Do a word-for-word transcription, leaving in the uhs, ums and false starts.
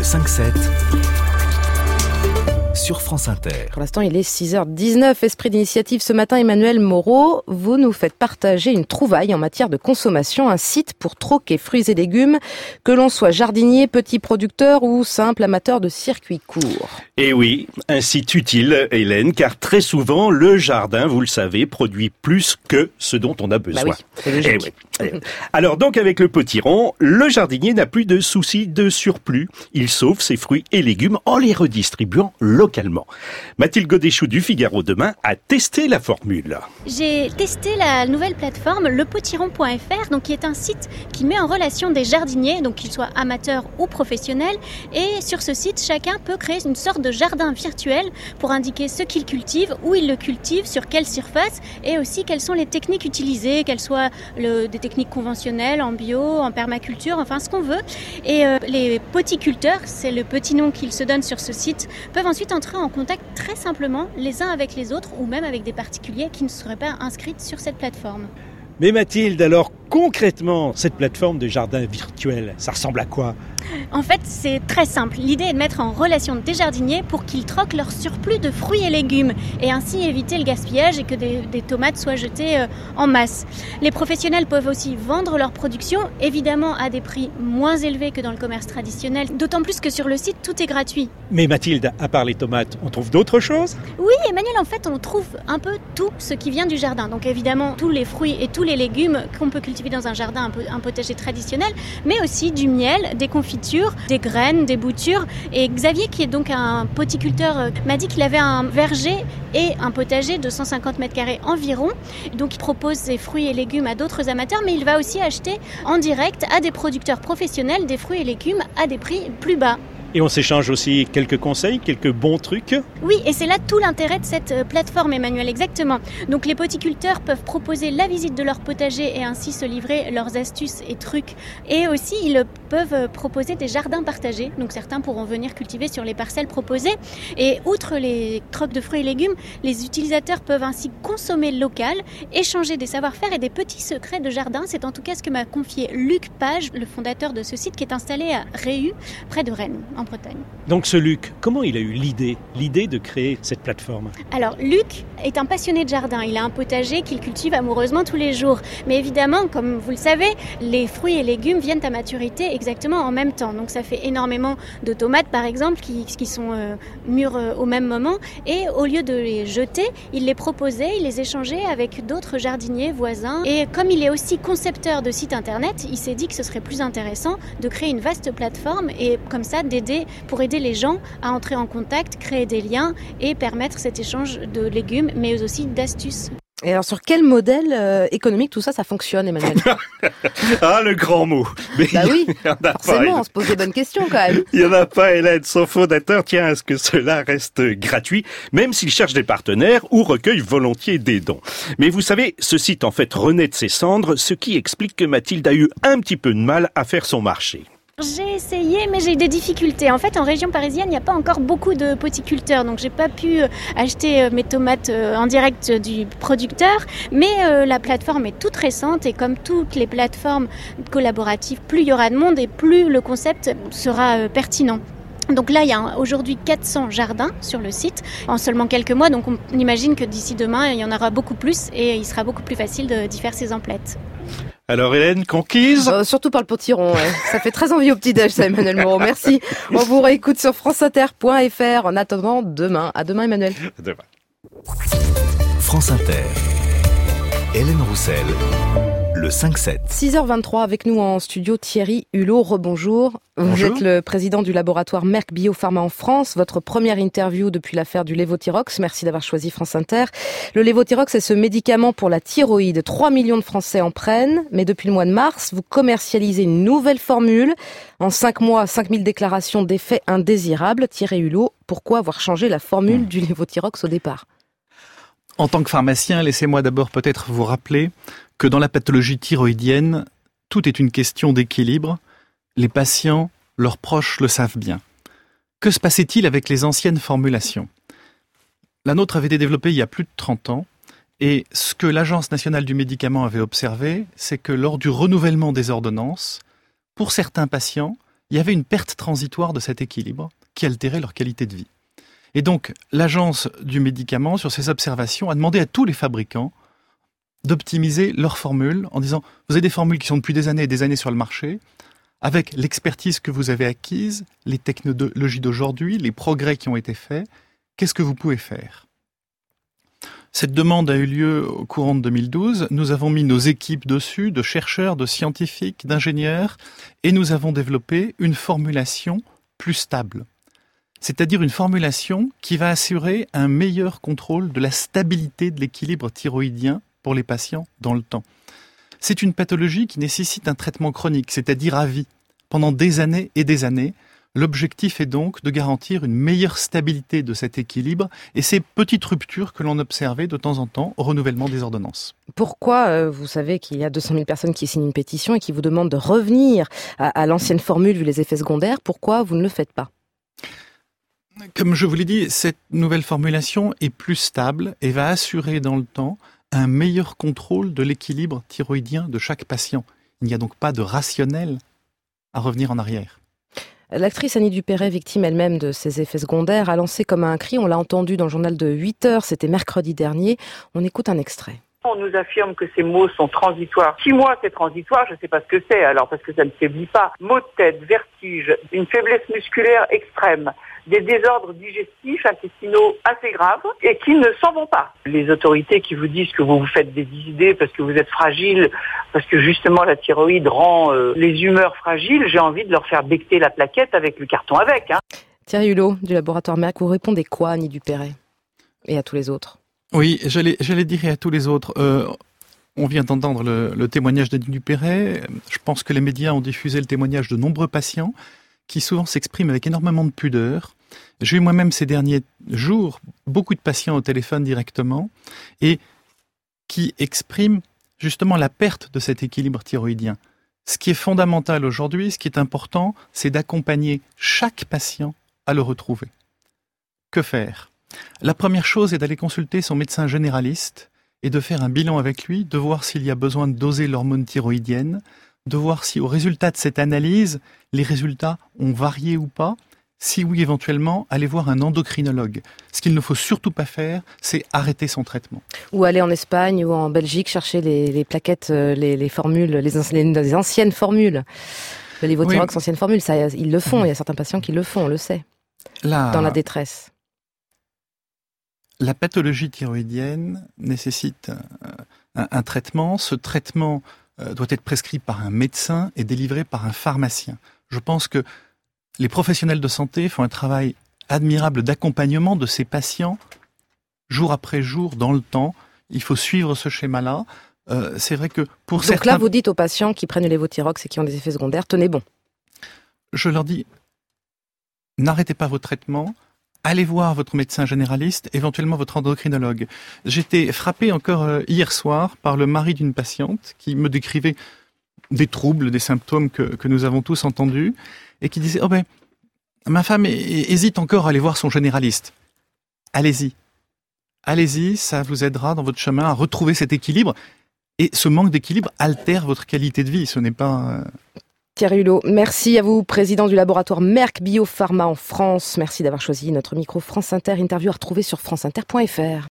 cinq sept sur France Inter. Pour l'instant, il est six heures dix-neuf. Esprit d'initiative ce matin, Emmanuel Moreau, vous nous faites partager une trouvaille en matière de consommation, un site pour troquer fruits et légumes, que l'on soit jardinier, petit producteur ou simple amateur de circuits courts. Et oui, un site utile, Hélène, car très souvent, le jardin, vous le savez, produit plus que ce dont on a besoin. Bah oui, c'est logique. Eh oui. Alors donc, avec le potiron, le jardinier n'a plus de soucis de surplus. Il sauve ses fruits et légumes en les redistribuant localement. Mathilde Godéchou du Figaro Demain a testé la formule. J'ai testé la nouvelle plateforme le potiron point f r, donc qui est un site qui met en relation des jardiniers, donc qu'ils soient amateurs ou professionnels. Et sur ce site, chacun peut créer une sorte de jardin virtuel pour indiquer ce qu'il cultive, où il le cultive, sur quelle surface, et aussi quelles sont les techniques utilisées, qu'elles soient le, des techniques conventionnelles, en bio, en permaculture, enfin ce qu'on veut. Et euh, les poticulteurs, c'est le petit nom qu'ils se donnent sur ce site, peuvent ensuite entrer en contact très simplement les uns avec les autres ou même avec des particuliers qui ne seraient pas inscrits sur cette plateforme. Mais Mathilde, alors concrètement, cette plateforme de jardin virtuel, ça ressemble à quoi ? En fait, c'est très simple. L'idée est de mettre en relation des jardiniers pour qu'ils troquent leur surplus de fruits et légumes et ainsi éviter le gaspillage et que des, des tomates soient jetées euh, en masse. Les professionnels peuvent aussi vendre leur production, évidemment à des prix moins élevés que dans le commerce traditionnel, d'autant plus que sur le site, tout est gratuit. Mais Mathilde, à part les tomates, on trouve d'autres choses ? Oui, Emmanuel, en fait, on trouve un peu tout ce qui vient du jardin. Donc évidemment, tous les fruits et tous les légumes qu'on peut cultiver dans un jardin, un, peu, un potager traditionnel, mais aussi du miel, des confitures, des graines, des boutures. Et Xavier, qui est donc un poticulteur, m'a dit qu'il avait un verger et un potager de cent cinquante mètres carrés environ. Donc il propose ses fruits et légumes à d'autres amateurs, mais il va aussi acheter en direct à des producteurs professionnels des fruits et légumes à des prix plus bas. Et on s'échange aussi quelques conseils, quelques bons trucs. Oui, et c'est là tout l'intérêt de cette plateforme, Emmanuel, exactement. Donc les poticulteurs peuvent proposer la visite de leur potager et ainsi se livrer leurs astuces et trucs. Et aussi, ils peuvent proposer des jardins partagés. Donc certains pourront venir cultiver sur les parcelles proposées. Et outre les trocs de fruits et légumes, les utilisateurs peuvent ainsi consommer local, échanger des savoir-faire et des petits secrets de jardin. C'est en tout cas ce que m'a confié Luc Page, le fondateur de ce site qui est installé à Réu, près de Rennes, en Bretagne. Donc ce Luc, comment il a eu l'idée, l'idée de créer cette plateforme ? Alors Luc est un passionné de jardin. Il a un potager qu'il cultive amoureusement tous les jours. Mais évidemment, comme vous le savez, les fruits et légumes viennent à maturité exactement en même temps. Donc ça fait énormément de tomates par exemple qui, qui sont euh, mûres euh, au même moment. Et au lieu de les jeter, il les proposait, il les échangeait avec d'autres jardiniers voisins. Et comme il est aussi concepteur de sites internet, il s'est dit que ce serait plus intéressant de créer une vaste plateforme et comme ça d'aider pour aider les gens à entrer en contact, créer des liens et permettre cet échange de légumes, mais aussi d'astuces. Et alors, sur quel modèle euh, économique tout ça, ça fonctionne, Emmanuel ? Ah, le grand mot. Mais Bah oui, forcément, pas, on se pose des bonnes questions quand même. Il n'y en a pas, Hélène. Son fondateur tient à ce que cela reste gratuit, même s'il cherche des partenaires ou recueille volontiers des dons. Mais vous savez, ce site en fait renaît de ses cendres, ce qui explique que Mathilde a eu un petit peu de mal à faire son marché. J'ai essayé, mais j'ai eu des difficultés. En fait, en région parisienne, il n'y a pas encore beaucoup de poticulteurs, donc j'ai pas pu acheter mes tomates en direct du producteur. Mais la plateforme est toute récente et comme toutes les plateformes collaboratives, plus il y aura de monde et plus le concept sera pertinent. Donc là, il y a aujourd'hui quatre cents jardins sur le site en seulement quelques mois. Donc on imagine que d'ici demain, il y en aura beaucoup plus et il sera beaucoup plus facile de, d'y faire ses emplettes. Alors Hélène, conquise ? euh, Surtout par le potiron, ouais. Ça fait très envie au petit-déj, ça, Emmanuel Moreau. Merci. On vous réécoute sur franceinter point f r. En attendant, demain. À demain, Emmanuel. Demain. France Inter. Hélène Roussel. Le cinq sept. six heures vingt-trois avec nous en studio Thierry Hulot. Rebonjour. Vous Bonjour. êtes le président du laboratoire Merck Biopharma en France. Votre première interview depuis l'affaire du Levothyrox. Merci d'avoir choisi France Inter. Le Levothyrox, c'est ce médicament pour la thyroïde. trois millions de Français en prennent. Mais depuis le mois de mars, vous commercialisez une nouvelle formule. En cinq mois, cinq mille déclarations d'effets indésirables. Thierry Hulot, pourquoi avoir changé la formule mmh. du Levothyrox au départ ? En tant que pharmacien, laissez-moi d'abord peut-être vous rappeler que dans la pathologie thyroïdienne, tout est une question d'équilibre. Les patients, leurs proches le savent bien. Que se passait-il avec les anciennes formulations ? La nôtre avait été développée il y a plus de trente ans, et ce que l'Agence nationale du médicament avait observé, c'est que lors du renouvellement des ordonnances, pour certains patients, il y avait une perte transitoire de cet équilibre qui altérait leur qualité de vie. Et donc, l'Agence du médicament, sur ces observations, a demandé à tous les fabricants d'optimiser leurs formules en disant « Vous avez des formules qui sont depuis des années et des années sur le marché, avec l'expertise que vous avez acquise, les technologies d'aujourd'hui, les progrès qui ont été faits, qu'est-ce que vous pouvez faire ?» Cette demande a eu lieu au courant de deux mille douze. Nous avons mis nos équipes dessus, de chercheurs, de scientifiques, d'ingénieurs, et nous avons développé une formulation plus stable. C'est-à-dire une formulation qui va assurer un meilleur contrôle de la stabilité de l'équilibre thyroïdien pour les patients dans le temps. C'est une pathologie qui nécessite un traitement chronique, c'est-à-dire à vie, pendant des années et des années. L'objectif est donc de garantir une meilleure stabilité de cet équilibre et ces petites ruptures que l'on observait de temps en temps au renouvellement des ordonnances. Pourquoi, euh, vous savez qu'il y a deux cent mille personnes qui signent une pétition et qui vous demandent de revenir à, à l'ancienne formule vu les effets secondaires, pourquoi vous ne le faites pas ? Comme je vous l'ai dit, cette nouvelle formulation est plus stable et va assurer dans le temps un meilleur contrôle de l'équilibre thyroïdien de chaque patient. Il n'y a donc pas de rationnel à revenir en arrière. L'actrice Annie Dupéret, victime elle-même de ces effets secondaires, a lancé comme un cri, on l'a entendu dans le journal de huit heures, c'était mercredi dernier. On écoute un extrait. On nous affirme que ces maux sont transitoires. Six mois, c'est transitoire, je ne sais pas ce que c'est, alors parce que ça ne faiblit pas. Maux de tête, vertige, une faiblesse musculaire extrême, des désordres digestifs, intestinaux assez graves et qui ne s'en vont pas. Les autorités qui vous disent que vous vous faites des idées parce que vous êtes fragile, parce que justement la thyroïde rend euh, les humeurs fragiles, j'ai envie de leur faire becqueter la plaquette avec le carton avec. Hein. Thierry Hulot, du laboratoire Merck, vous répondez quoi, Annie Dupéret, et à tous les autres ? Oui, j'allais, j'allais dire à tous les autres. Euh, on vient d'entendre le, le témoignage d'Annie Dupéret. Je pense que les médias ont diffusé le témoignage de nombreux patients qui souvent s'expriment avec énormément de pudeur. J'ai eu moi-même ces derniers jours beaucoup de patients au téléphone directement et qui expriment justement la perte de cet équilibre thyroïdien. Ce qui est fondamental aujourd'hui, ce qui est important, c'est d'accompagner chaque patient à le retrouver. Que faire ? La première chose est d'aller consulter son médecin généraliste et de faire un bilan avec lui, de voir s'il y a besoin de doser l'hormone thyroïdienne, de voir si au résultat de cette analyse, les résultats ont varié ou pas. Si oui, éventuellement, aller voir un endocrinologue. Ce qu'il ne faut surtout pas faire, c'est arrêter son traitement. Ou aller en Espagne ou en Belgique chercher les, les plaquettes, les, les formules, les, les anciennes formules. Le Levothyrox, oui. Anciennes formules, ça, ils le font. Il y a certains patients qui le font, on le sait. La... Dans la détresse. La pathologie thyroïdienne nécessite un, un traitement. Ce traitement euh, doit être prescrit par un médecin et délivré par un pharmacien. Je pense que les professionnels de santé font un travail admirable d'accompagnement de ces patients jour après jour dans le temps. Il faut suivre ce schéma-là. Euh, c'est vrai que pour Donc certains... là, vous dites aux patients qui prennent le Levothyrox et qui ont des effets secondaires, tenez bon. Je leur dis, n'arrêtez pas vos traitements. Allez voir votre médecin généraliste, éventuellement votre endocrinologue. J'étais frappé encore hier soir par le mari d'une patiente qui me décrivait des troubles, des symptômes que, que nous avons tous entendus, et qui disait « Oh ben, ma femme hésite encore à aller voir son généraliste. » Allez-y. Allez-y, ça vous aidera dans votre chemin à retrouver cet équilibre. Et ce manque d'équilibre altère votre qualité de vie. Ce n'est pas... Thierry Hulot, merci à vous, président du laboratoire Merck Biopharma en France. Merci d'avoir choisi notre micro France Inter. Interview à retrouver sur franceinter point fr.